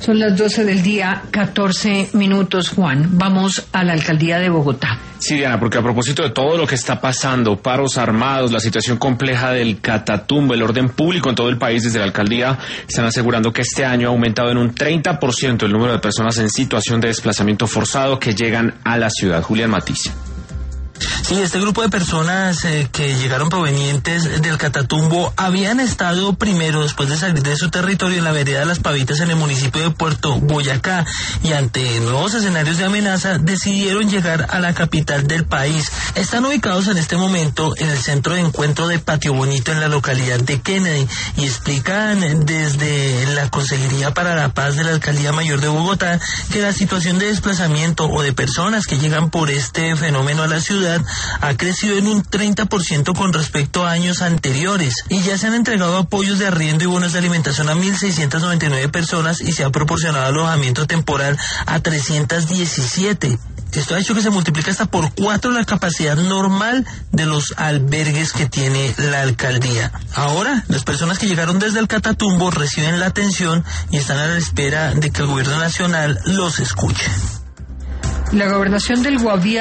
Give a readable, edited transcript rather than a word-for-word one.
Son las 12 del día, 14 minutos, Juan. Vamos a la alcaldía de Bogotá. Sí, Diana, porque a propósito de todo lo que está pasando, paros armados, la situación compleja del Catatumbo, el orden público en todo el país, desde la alcaldía están asegurando que este año ha aumentado en un 30% el número de personas en situación de desplazamiento forzado que llegan a la ciudad. Julián Matiz. Sí, este grupo de personas que llegaron provenientes del Catatumbo habían estado primero, después de salir de su territorio, en la vereda de Las Pavitas, en el municipio de Puerto Boyacá, y ante nuevos escenarios de amenaza decidieron llegar a la capital del país. Están ubicados en este momento en el centro de encuentro de Patio Bonito, en la localidad de Kennedy, y explican desde la Consejería para la Paz de la Alcaldía Mayor de Bogotá que la situación de desplazamiento o de personas que llegan por este fenómeno a la ciudad ha crecido en un 30% con respecto a años anteriores, y ya se han entregado apoyos de arriendo y bonos de alimentación a 1.699 personas y se ha proporcionado alojamiento temporal a 317. Esto ha hecho que se multiplique hasta por 4 la capacidad normal de los albergues que tiene la alcaldía. Ahora, las personas que llegaron desde el Catatumbo reciben la atención y están a la espera de que el gobierno nacional los escuche. La gobernación del Guaviare